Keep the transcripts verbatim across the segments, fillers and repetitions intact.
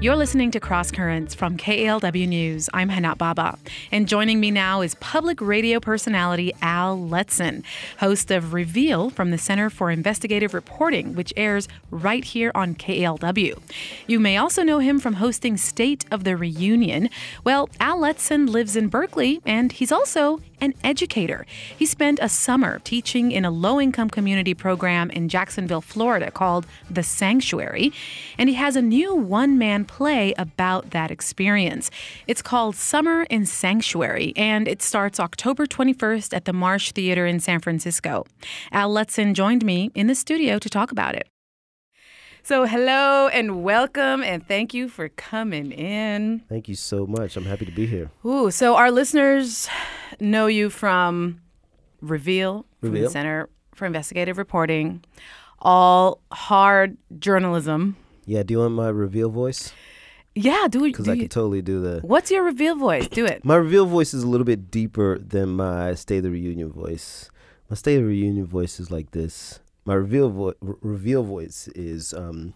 You're listening to Cross Currents from K A L W News. I'm Hanat Baba. And joining me now is public radio personality Al Letson, host of Reveal from the Center for Investigative Reporting, which airs right here on K A L W. You may also know him from hosting State of the Reunion. Well, Al Letson lives in Berkeley, and he's also an educator. He spent a summer teaching in a low-income community program in Jacksonville, Florida called The Sanctuary, and he has a new one-man play about that experience. It's called Summer in Sanctuary, and it starts October twenty-first at the Marsh Theater in San Francisco. Al Letson joined me in the studio to talk about it. So hello and welcome, and thank you for coming in. Thank you so much. I'm happy to be here. Ooh, so our listeners know you from Reveal, from Reveal. the Center for Investigative Reporting, all hard journalism. Yeah, do you want my reveal voice? Yeah, do it. Because I can totally do the... What's your reveal voice? Do it. My reveal voice is a little bit deeper than my State of the Reunion voice. My State of the Reunion voice is like this. My reveal, vo- re- reveal voice is um,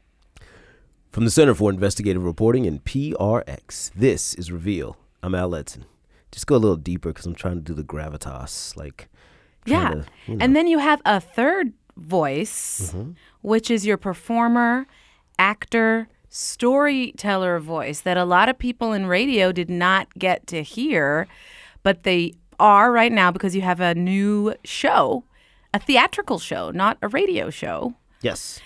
from the Center for Investigative Reporting and P R X. This is Reveal. I'm Al Letson. Just go a little deeper because I'm trying to do the gravitas. Like, Yeah. to, you know. And then you have a third voice, Mm-hmm. which is your performer, actor, storyteller voice that a lot of people in radio did not get to hear, but they are right now because you have a new show. A theatrical show, not a radio show. Yes.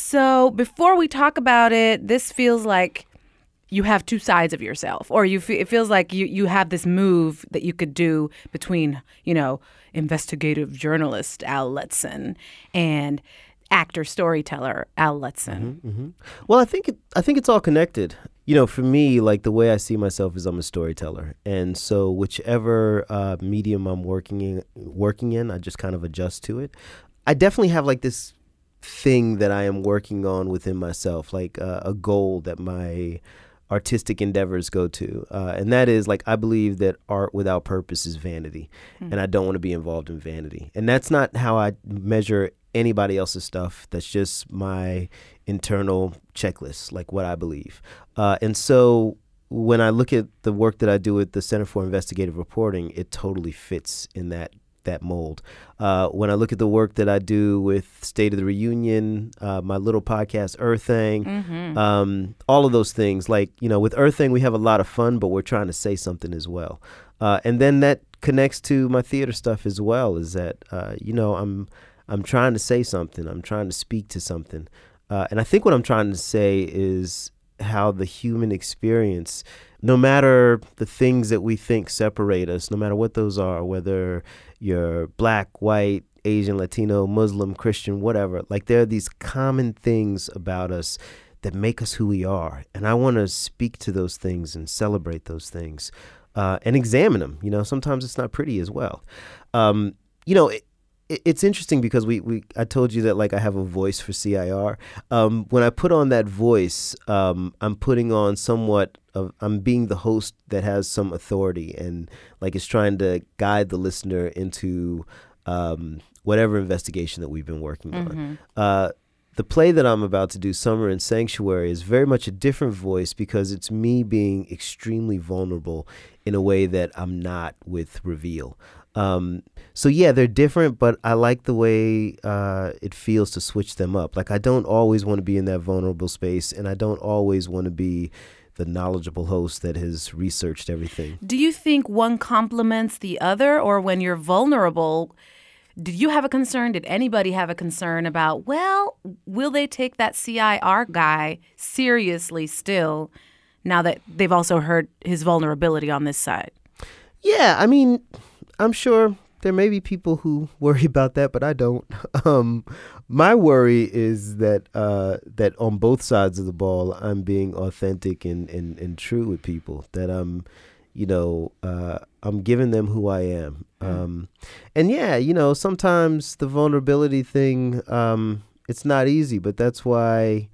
So before we talk about it, this feels like you have two sides of yourself, or you fe- it feels like you, you have this move that you could do between, you know, investigative journalist Al Letson and actor storyteller Al Letson. Mm-hmm, mm-hmm. Well, I think it, I think it's all connected. You know, for me, like the way I see myself is I'm a storyteller, and so whichever uh, medium I'm working in, working in, I just kind of adjust to it. I definitely have like this thing that I am working on within myself, like uh, a goal that my artistic endeavors go to, uh, and that is like I believe that art without purpose is vanity, mm-hmm. and I don't want to be involved in vanity, and that's not how I measure anybody else's stuff. That's just my internal checklist, like what I believe. Uh, and so when I look at the work that I do at the Center for Investigative Reporting, it totally fits in that that mold. Uh, when I look at the work that I do with State of the Reunion, uh, my little podcast, Earthang, Mm-hmm. um, all of those things, like, you know, with Earthang, we have a lot of fun, but we're trying to say something as well. Uh, and then that connects to my theater stuff as well, is that, uh, you know, I'm I'm trying to say something. I'm trying to speak to something. Uh, and I think what I'm trying to say is how the human experience, no matter the things that we think separate us, no matter what those are, whether you're black, white, Asian, Latino, Muslim, Christian, whatever, like there are these common things about us that make us who we are. And I want to speak to those things and celebrate those things uh, and examine them. You know, sometimes it's not pretty as well. Um, you know, it, It's interesting because we, we I told you that like I have a voice for C I R. Um, when I put on that voice, um, I'm putting on somewhat of, I'm being the host that has some authority and like is trying to guide the listener into um, whatever investigation that we've been working Mm-hmm. on. Uh, the play that I'm about to do, Summer in Sanctuary, is very much a different voice because it's me being extremely vulnerable in a way that I'm not with Reveal. Um, so yeah, they're different, but I like the way uh, it feels to switch them up. Like I don't always want to be in that vulnerable space, and I don't always want to be the knowledgeable host that has researched everything. Do you think one complements the other, or when you're vulnerable, did you have a concern? Did anybody have a concern about, well, will they take that C I R guy seriously still now that they've also heard his vulnerability on this side? Yeah, I mean, I'm sure there may be people who worry about that, but I don't. Um, my worry is that uh, that on both sides of the ball, I'm being authentic and, and, and true with people, that I'm, you know, uh, I'm giving them who I am. Um, and yeah, you know, sometimes the vulnerability thing, um, it's not easy, but that's why,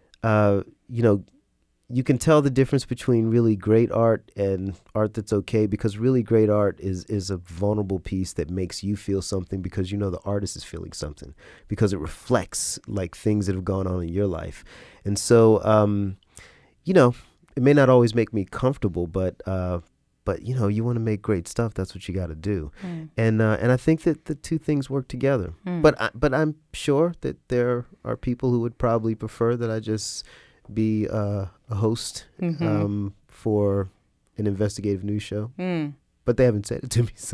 uh, you know, you can tell the difference between really great art and art that's okay, because really great art is is a vulnerable piece that makes you feel something because you know the artist is feeling something, because it reflects like things that have gone on in your life. And so, um, you know, it may not always make me comfortable, but uh, but you know, you want to make great stuff. That's what you got to do, mm. and uh, and I think that the two things work together. Mm. But I, but I'm sure that there are people who would probably prefer that I just be uh, a host mm-hmm. um, for an investigative news show. Mm. But they haven't said it to me, so.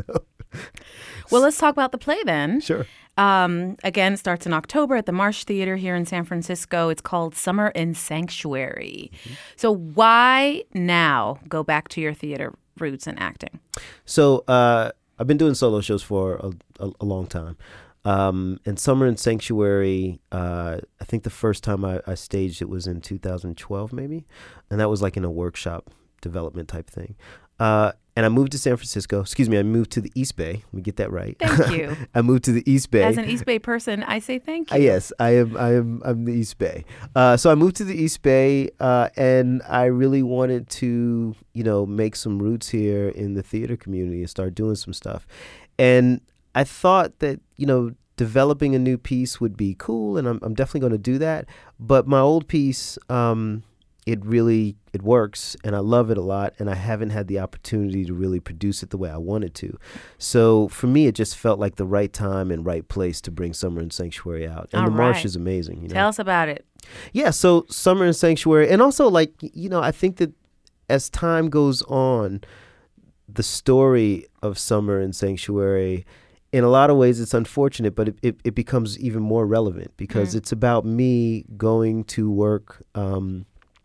Well, let's talk about the play then. Sure. Um, again, it starts in October at the Marsh Theater here in San Francisco. It's called Summer in Sanctuary. Mm-hmm. So why now go back to your theater roots and acting? So uh, I've been doing solo shows for a, a, a long time. Um, and Summer in Sanctuary, uh, I think the first time I, I staged it was in two thousand twelve maybe. And that was like in a workshop development type thing. Uh, and I moved to San Francisco. Excuse me, I moved to the East Bay. Let me get that right. Thank you. I moved to the East Bay. As an East Bay person, I say thank you. Uh, yes, I am. I am. I'm the East Bay. Uh, so I moved to the East Bay, uh, and I really wanted to, you know, make some roots here in the theater community and start doing some stuff. And I thought that, you know, developing a new piece would be cool, and I'm, I'm definitely going to do that. But my old piece, um, it really, it works, and I love it a lot, and I haven't had the opportunity to really produce it the way I wanted to. So for me, it just felt like the right time and right place to bring Summer in Sanctuary out. And All the right. Marsh is amazing. You know? Tell us about it. Yeah, so Summer in Sanctuary, and also, like, you know, I think that as time goes on, the story of Summer in Sanctuary, in a lot of ways, it's unfortunate, but it, it, it becomes even more relevant because mm. it's about me going to work um,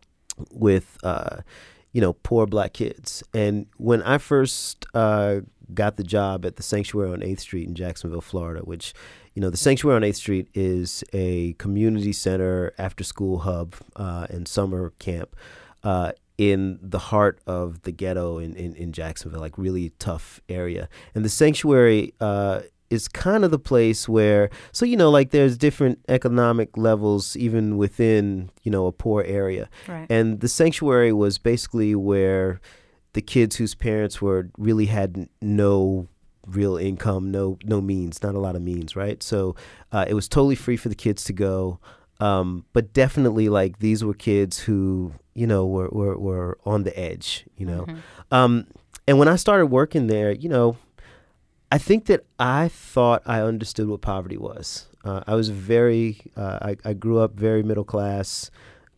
with, uh, you know, poor black kids. And when I first uh, got the job at the Sanctuary on eighth Street in Jacksonville, Florida, which, you know, the Sanctuary on eighth Street is a community center, after-school hub, uh, and summer camp uh, in the heart of the ghetto in, in, in Jacksonville, like really tough area. And the Sanctuary uh, is kind of the place where, so, you know, like there's different economic levels even within, you know, a poor area. Right. And the Sanctuary was basically where the kids whose parents were really had no real income, no no means, not a lot of means, right? So uh, it was totally free for the kids to go. Um, but definitely, like, these were kids who, you know, were, were, were on the edge, you know. Mm-hmm. Um, and when I started working there, you know, I think that I thought I understood what poverty was. Uh, I was very, uh, I, I grew up very middle class.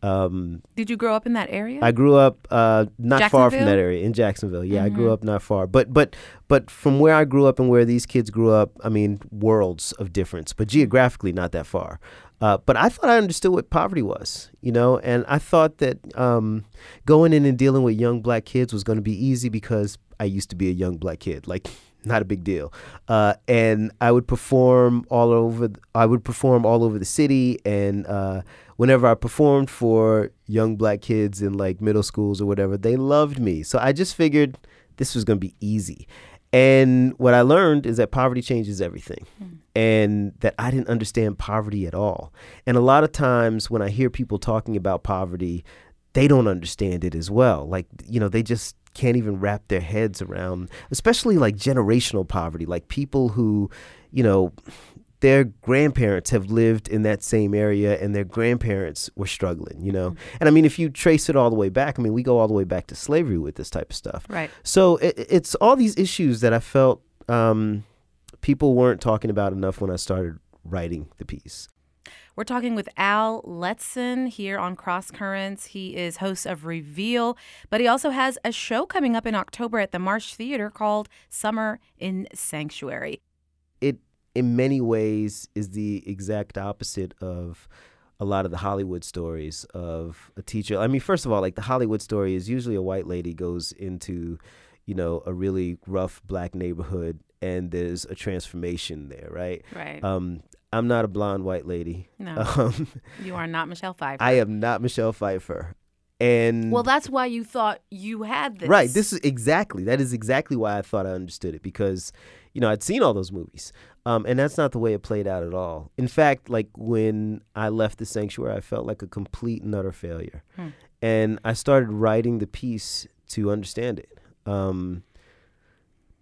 Um, Did you grow up in that area? I grew up uh, not far from that area, in Jacksonville. Yeah, mm-hmm. I grew up not far. But but but from where I grew up and where these kids grew up, I mean, worlds of difference. But geographically, not that far. Uh, but I thought I understood what poverty was, you know, and I thought that um, going in and dealing with young black kids was going to be easy because I used to be a young black kid, like not a big deal. Uh, and I would perform all over, I would perform all over the city. And uh, whenever I performed for young black kids in like middle schools or whatever, they loved me. So I just figured this was going to be easy. And what I learned is that poverty changes everything, mm. and that I didn't understand poverty at all. And a lot of times when I hear people talking about poverty, they don't understand it as well. Like, you know, they just can't even wrap their heads around, especially like generational poverty, like people who, you know, their grandparents have lived in that same area and their grandparents were struggling, you know? Mm-hmm. And I mean, if you trace it all the way back, I mean, we go all the way back to slavery with this type of stuff. Right. So it, it's all these issues that I felt um, people weren't talking about enough when I started writing the piece. We're talking with Al Letson here on Cross Currents. He is host of Reveal, but he also has a show coming up in October at the Marsh Theater called Summer in Sanctuary. It in many ways is the exact opposite of a lot of the Hollywood stories of a teacher. I mean, first of all, like the Hollywood story is usually a white lady goes into, you know, a really rough black neighborhood and there's a transformation there, right? Right. Um, I'm not a blonde white lady. No, um, you are not Michelle Pfeiffer. I am not Michelle Pfeiffer. And well, that's why you thought you had this. Right. This is exactly, that is exactly why I thought I understood it, because, you know, I'd seen all those movies. Um, and that's not the way it played out at all. In fact, like when I left the Sanctuary, I felt like a complete and utter failure. Hmm. And I started writing the piece to understand it. Um,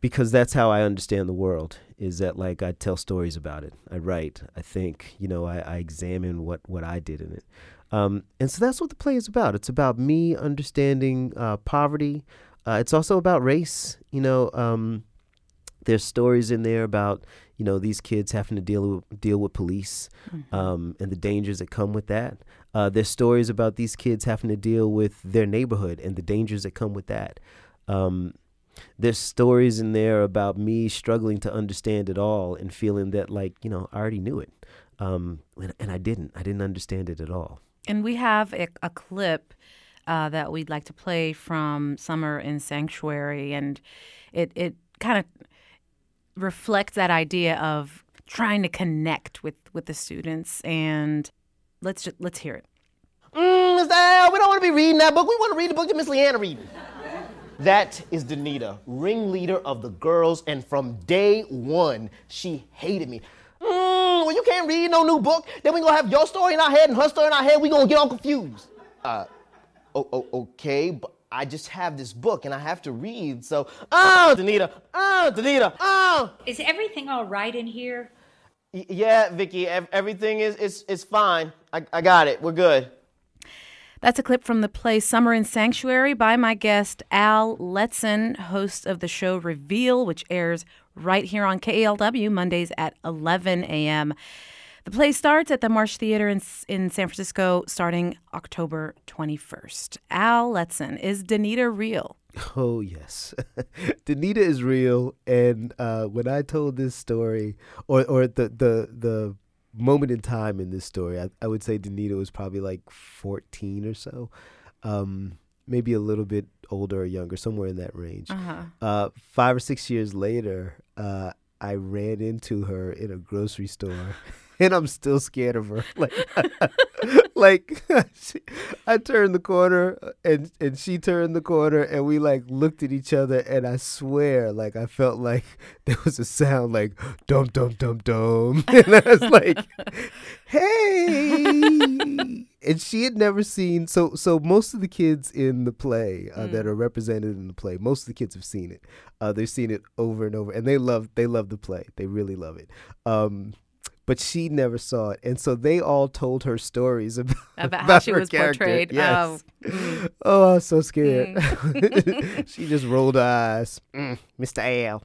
because that's how I understand the world, is that like I tell stories about it. I write, I think, you know, I, I examine what, what I did in it. Um, and so that's what the play is about. It's about me understanding uh, poverty. Uh, it's also about race. You know, um, there's stories in there about, you know, these kids having to deal with, deal with police mm-hmm. um, and the dangers that come with that. Uh, there's stories about these kids having to deal with their neighborhood and the dangers that come with that. Um, there's stories in there about me struggling to understand it all and feeling that, like, you know, I already knew it. Um, and, and I didn't. I didn't understand it at all. And we have a, a clip uh, that we'd like to play from Summer in Sanctuary. And it, it kind of reflects that idea of trying to connect with, with the students. And let's just, let's hear it. Mm, Mister Al, we don't want to be reading that book. We want to read the book that Miss Leanna reading. That is Danita, ringleader of the girls, and from day one, she hated me. Mm, well, you can't read no new book. Then we gonna have your story in our head and her story in our head. We gonna get all confused. Uh, oh, oh, okay, but I just have this book and I have to read. So, oh, Danita, oh, Danita, oh. Is everything all right in here? Y- yeah, Vicky, ev- everything is is is fine. I I got it. We're good. That's a clip from the play Summer in Sanctuary by my guest, Al Letson, host of the show Reveal, which airs right here on K A L W Mondays at eleven a.m. The play starts at the Marsh Theater in, in San Francisco starting October twenty-first. Al Letson, is Danita real? Oh, yes. Danita is real. And uh, when I told this story, or, or the, the, the moment in time in this story, I, I would say Danita was probably like fourteen or so, um, maybe a little bit older or younger, somewhere in that range. Uh-huh. Uh, five or six years later, uh, I ran into her in a grocery store, and I'm still scared of her. Like, like she, I turned the corner, and and she turned the corner, and we like looked at each other, and I swear, like I felt like there was a sound like dum dum dum dum, and I was like, hey. And she had never seen, so so most of the kids in the play uh, mm. that are represented in the play, most of the kids have seen it. Uh, they've seen it over and over, and they love they love the play. They really love it. Um, but she never saw it, and so they all told her stories about, about, about how she her was character. portrayed. Yes. Oh, mm. Oh, I was so scared. Mm. She just rolled her eyes. Mm, Mister Al.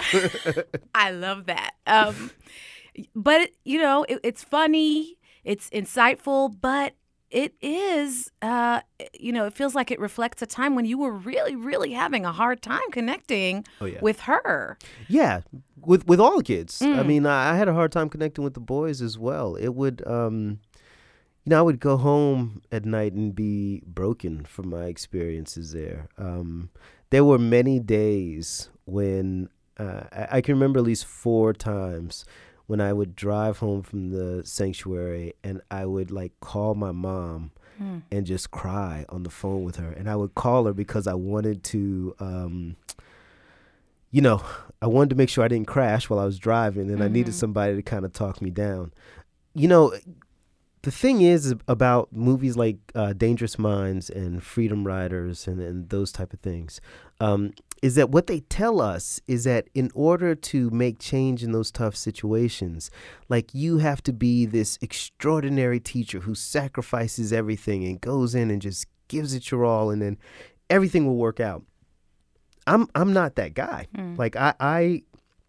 I love that. Um, but you know, it, it's funny, it's insightful, but it is, uh, you know, it feels like it reflects a time when you were really, really having a hard time connecting oh, yeah. with her. Yeah, with with all the kids. Mm. I mean, I, I had a hard time connecting with the boys as well. It would, um, you know, I would go home at night and be broken from my experiences there. Um, there were many days when uh, I, I can remember at least four times when I would drive home from the sanctuary and I would like call my mom mm. and just cry on the phone with her. And I would call her because I wanted to, um, you know, I wanted to make sure I didn't crash while I was driving, and mm-hmm. I needed somebody to kind of talk me down. You know, the thing is about movies like uh, Dangerous Minds and Freedom Riders and, and those type of things, um, is that what they tell us is that in order to make change in those tough situations, like you have to be this extraordinary teacher who sacrifices everything and goes in and just gives it your all, and then everything will work out. I'm I'm not that guy. Mm. Like I, I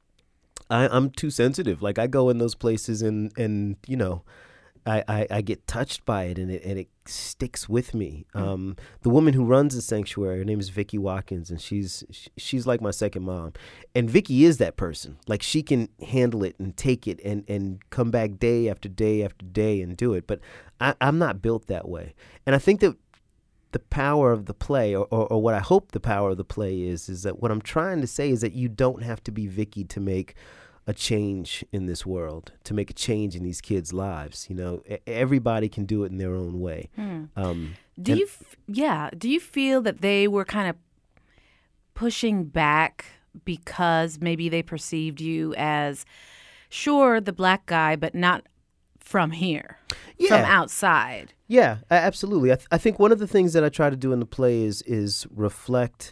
I I'm too sensitive. Like I go in those places and and you know, I, I, I get touched by it, and it and it sticks with me. Mm. Um, the woman who runs the sanctuary, her name is Vicky Watkins, and she's she's like my second mom. And Vicky is that person. Like she can handle it and take it and, and come back day after day after day and do it. But I, I'm not built that way. And I think that the power of the play, or, or, or what I hope the power of the play is, is that what I'm trying to say is that you don't have to be Vicky to make a change in this world, to make a change in these kids' lives. You know, everybody can do it in their own way. Hmm. Um, do you, f- yeah, do you feel that they were kind of pushing back because maybe they perceived you as, sure, the black guy, but not from here, yeah. from outside? Yeah, absolutely. I, th- I think one of the things that I try to do in the play is is reflect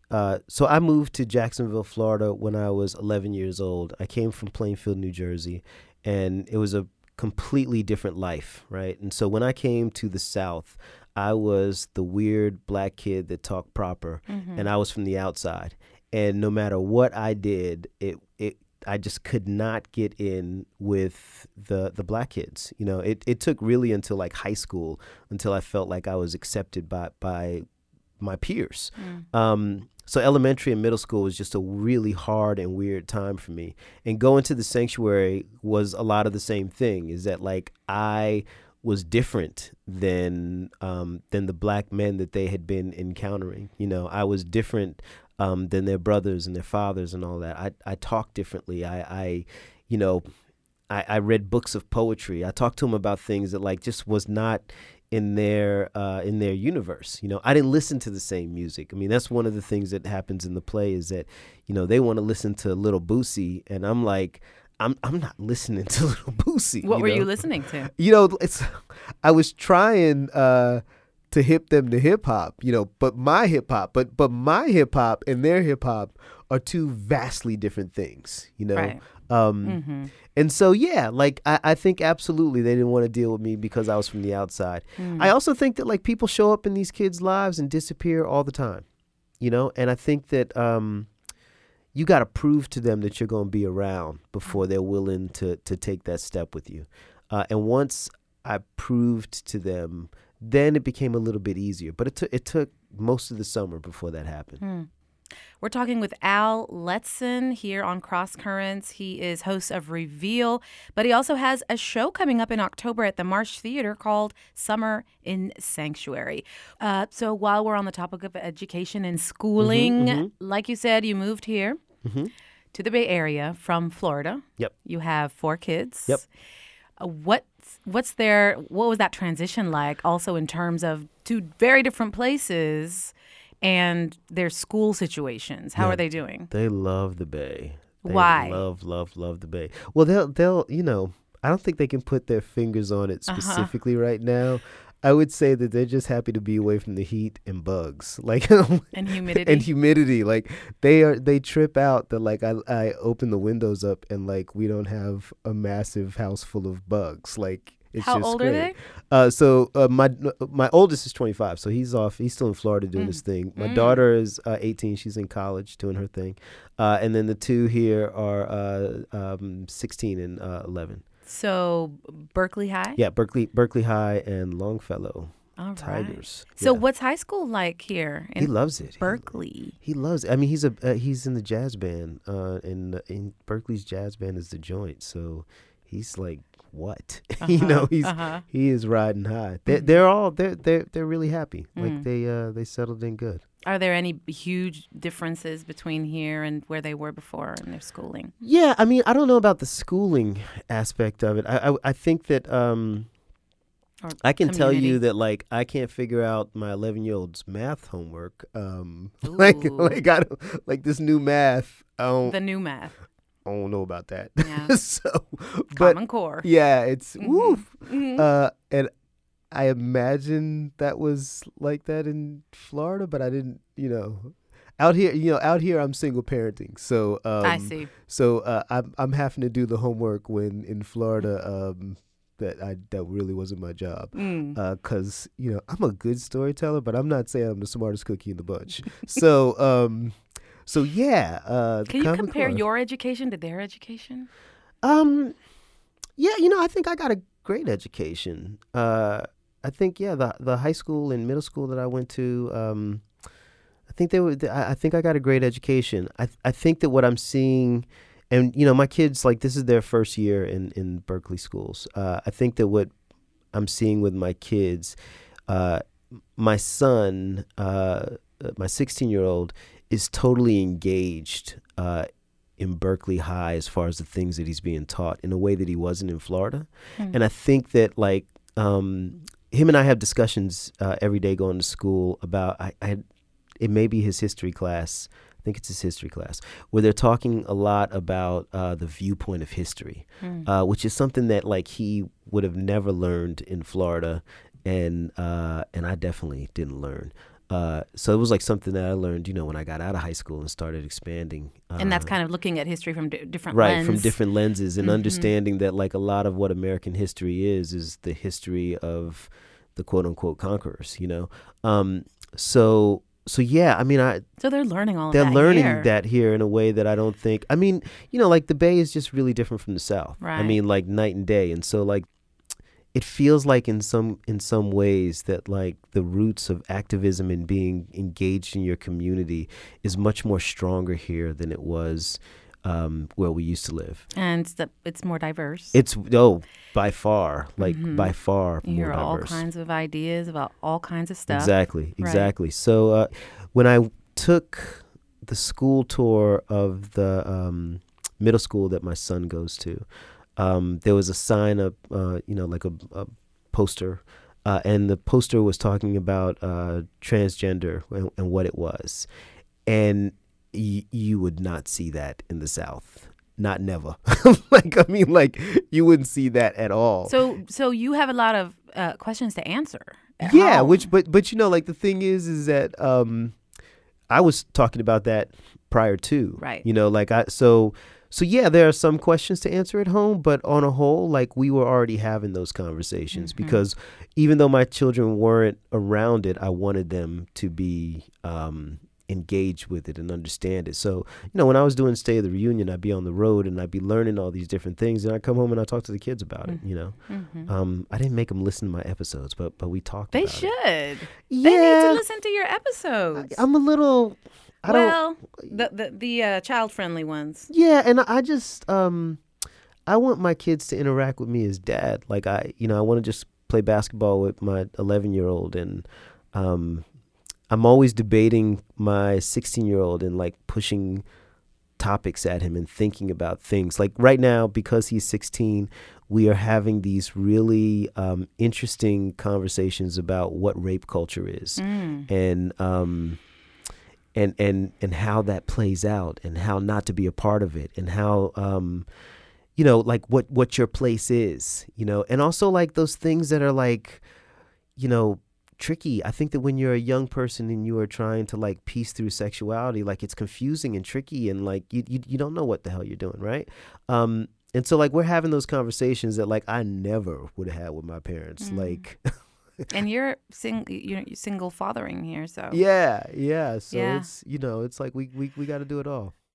uh, so I moved to Jacksonville, Florida when I was eleven years old. I came from Plainfield, New Jersey, and it was a completely different life, right? And so when I came to the South, I was the weird black kid that talked proper, mm-hmm. and I was from the outside. And no matter what I did, it it I just could not get in with the the black kids. You know, it, it took really until like high school until I felt like I was accepted by by my peers. Mm. Um, so elementary and middle school was just a really hard and weird time for me. And going to the sanctuary was a lot of the same thing, is that like I was different than um, than the black men that they had been encountering. You know, I was different um, than their brothers and their fathers and all that. I, I talked differently. I, I you know, I, I read books of poetry. I talked to them about things that like just was not in their uh, in their universe. You know, I didn't listen to the same music. I mean, that's one of the things that happens in the play is that, you know, they want to listen to Little Boosie, and I'm like, I'm I'm not listening to Little Boosie. What you were know? you listening to? You know, it's I was trying uh, to hip them to hip hop, you know, but my hip hop, but but my hip hop and their hip hop are two vastly different things, you know. Right. Um, mm-hmm. And so, yeah, like I, I think absolutely they didn't want to deal with me because I was from the outside. Mm. I also think that like people show up in these kids' lives and disappear all the time, you know, and I think that um, you got to prove to them that you're going to be around before they're willing to to take that step with you. Uh, and once I proved to them, then it became a little bit easier. But it took it took most of the summer before that happened. Mm. We're talking with Al Letson here on Cross Currents. He is host of Reveal, but he also has a show coming up in October at the Marsh Theater called Summer in Sanctuary. Uh, so while we're on the topic of education and schooling, mm-hmm, mm-hmm. like you said, you moved here mm-hmm. to the Bay Area from Florida. Yep. You have four kids. Yep. Uh, what's, what's their, what was that transition like also in terms of two very different places and their school situations? How yeah, are they doing? They love the Bay. They Why? Love, love, love the Bay. Well, they'll, they'll, you know, I don't think they can put their fingers on it specifically uh-huh. right now. I would say that they're just happy to be away from the heat and bugs, like and humidity. And humidity, like they are, they trip out that like I, I open the windows up and like we don't have a massive house full of bugs, like. It's How just old great. are they? Uh, so uh, my my oldest is twenty-five, so he's off. He's still in Florida doing mm. his thing. My mm. daughter is uh, eighteen. She's in college doing her thing. Uh, and then the two here are uh, um, sixteen and uh, eleven. So Berkeley High? Yeah, Berkeley Berkeley High and Longfellow All right. Tigers. So yeah. what's high school like here in He loves it. Berkeley? He, he loves it. I mean, he's a uh, he's in the jazz band, uh, and in Berkeley's jazz band is the Joint. So he's like, what? Uh-huh, you know, he's uh-huh. he is riding high. They're, mm-hmm. they're all they're they're they're really happy. Mm. Like they uh they settled in good. Are there any huge differences between here and where they were before in their schooling? Yeah, I mean, I don't know about the schooling aspect of it. I I, I think that um or I can community. Tell you that like I can't figure out my eleven year old's math homework. Um, like like I don't like this new math. I don't, the new math. I don't know about that. Yeah. so, but Common Core. Yeah, it's mm-hmm. woof. Mm-hmm. Uh, and I imagine that was like that in Florida, but I didn't. You know, out here, you know, out here, I'm single parenting, so um, I see. So uh, I'm I'm having to do the homework when in Florida. Um, that I that really wasn't my job, because mm. uh, you know I'm a good storyteller, but I'm not saying I'm the smartest cookie in the bunch. so. Um, So yeah, uh, can you compare Core. Your education to their education? Um, yeah, you know, I think I got a great education. Uh, I think yeah, the the high school and middle school that I went to, um, I think they were. I think I got a great education. I I think that what I'm seeing, and you know, my kids like this is their first year in in Berkeley schools. Uh, I think that what I'm seeing with my kids, uh, my son, uh, my sixteen year old. Is totally engaged uh, in Berkeley High as far as the things that he's being taught in a way that he wasn't in Florida. Mm. And I think that like um, him and I have discussions uh, every day going to school about, I, I it may be his history class, I think it's his history class, where they're talking a lot about uh, the viewpoint of history, mm. uh, which is something that like he would have never learned in Florida. And uh, and I definitely didn't learn. Uh, so it was like something that I learned, you know, when I got out of high school and started expanding. Uh, And that's kind of looking at history from d- different right, lens. from different lenses and Mhm. understanding that like a lot of what American history is, is the history of the quote unquote conquerors, you know? Um, so, so yeah, I mean, I, So they're learning all of they're that learning here. that here in a way that I don't think, I mean, you know, like the Bay is just really different from the South. I Right. mean, like night and day. And so like, it feels like in some in some ways that like the roots of activism and being engaged in your community is much more stronger here than it was um, where we used to live. And the, it's more diverse. It's oh by far like Mhm. by far you more hear all diverse. kinds of ideas about all kinds of stuff. Exactly, Right. exactly. So uh, when I took the school tour of the um, middle school that my son goes to, um, there was a sign up, uh, you know, like a, a poster, uh, and the poster was talking about uh, transgender and, and what it was, and y- you would not see that in the South. Not never. Like I mean, like you wouldn't see that at all. So, so you have a lot of uh, questions to answer. at Yeah, home. which but but you know, like the thing is, is that um, I was talking about that prior to, Right. You know, like I so so yeah, there are some questions to answer at home, but on a whole, like we were already having those conversations Mhm. because even though my children weren't around it, I wanted them to be um, engaged with it and understand it. So you know, when I was doing State of the Reunion, I'd be on the road and I'd be learning all these different things, and I come home and I talk to the kids about it. You know, Mhm. um, I didn't make them listen to my episodes, but but we talked. They about should. It. They need Yeah, to listen to your episodes. I'm a little. I don't. well, the the, the uh, child friendly ones. Yeah, and I just um, I want my kids to interact with me as dad. Like I, you know, I want to just play basketball with my eleven year old, and um, I'm always debating my sixteen year old and like pushing topics at him and thinking about things. Like right now, because he's sixteen, we are having these really um, interesting conversations about what rape culture is, Mm. and um, and and and how that plays out, and how not to be a part of it, and how um, you know, like what what your place is, you know, and also like those things that are like, you know, tricky. I think that when you're a young person and you are trying to like piece through sexuality, like it's confusing and tricky, and like you you, you don't know what the hell you're doing, right? Um, and so like we're having those conversations that like I never would have had with my parents, Mm. like. And you're sing you're single fathering here, so Yeah, yeah. So Yeah. it's, you know, it's like we we we got to do it all.